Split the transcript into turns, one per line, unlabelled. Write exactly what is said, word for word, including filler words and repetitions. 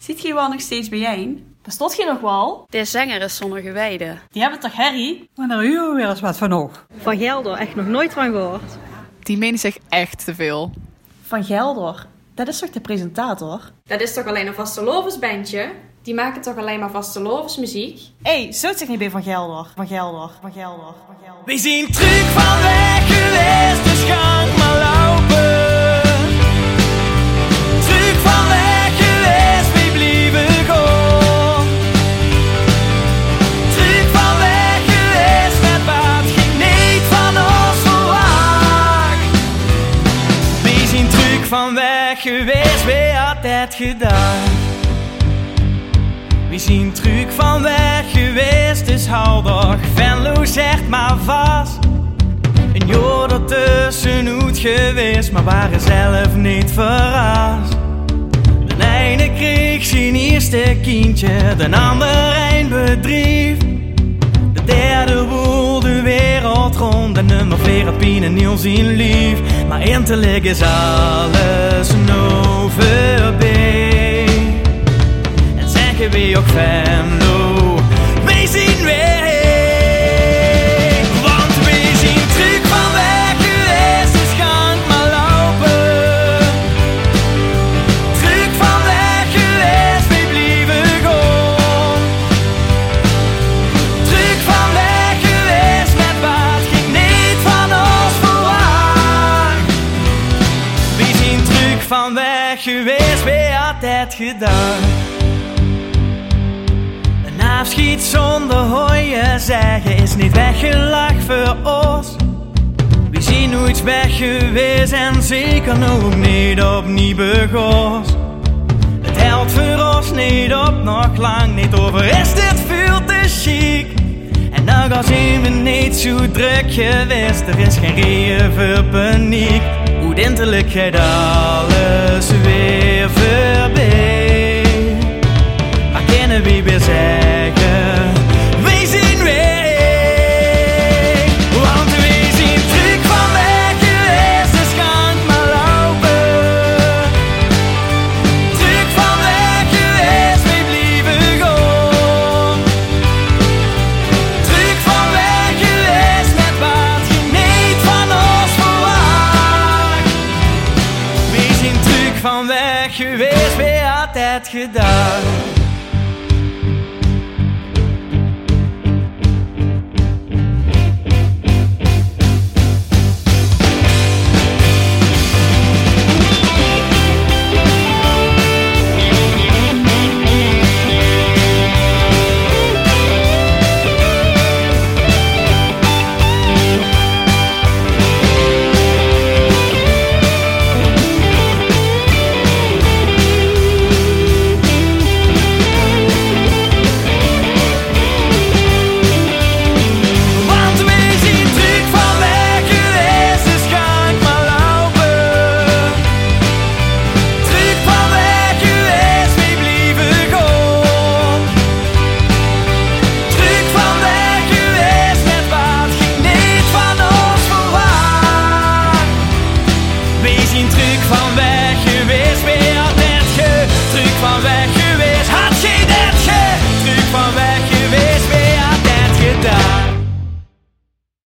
Ziet je wel nog steeds bijeen?
Bestot je nog wel?
De zanger is zonder gewijde.
Die hebben toch herrie?
Maar daar huren we weer eens wat van nog.
Van Gelder, echt nog nooit van gehoord.
Die menen zich echt te veel.
Van Gelder? Dat is toch de presentator?
Dat is toch alleen een vastelovensbandje? Die maken toch alleen maar vastelovensmuziek?
Hé, hey, zo zeg niet bij Van Gelder. Van Gelder, Van Gelder, Van Gelder.
We zijn terug van weg geweest, dus gang maar lopen. Terug van weg geweest, we blijven gaan. Terug van weg geweest, met wat ging niet van ons verwacht. We zijn terug van weg geweest, we hadden het gedaan. We zijn terug van weg geweest, dus hou toch Venlo zegt maar vast. Een jaar ertussenuit geweest, maar waren zelf niet verrast. De ene kreeg zijn eerste kindje, de ander een bedrijf. De derde woel de wereld rond en nummer vier had Pien en Niels in lief. Maar eindelijk is alles nou voorbij. En zeggen we ook Venlo, we zien weer. Want we zien terug van weg geweest, dus gang maar lopen. Terug van weg geweest, we blijven gaan. Terug van weg geweest, met wat ging niet van ons verwacht. We zien terug van weg geweest, we hadden het gedaan. Afschiet zonder hooien zeggen is niet weggelachen voor ons. We zijn nooit weg geweest en zeker nog niet opnieuw begonnen. Het helpt voor ons niet op, nog lang niet over. Is dit veel te chic? En nog al zijn we niet zo druk geweest, er is geen reden voor paniek. Hoe dintelijk gaat alles weer voorbij. Maar kunnen we weer zeggen, we zien weer. Want we zien terug van weg geweest, dus gang maar lopen. Terug van weg geweest, we blijven gaan. Terug van weg geweest, met wat je niet van ons verwacht. We zien terug van weg geweest, we hadden het gedaan. Van weg.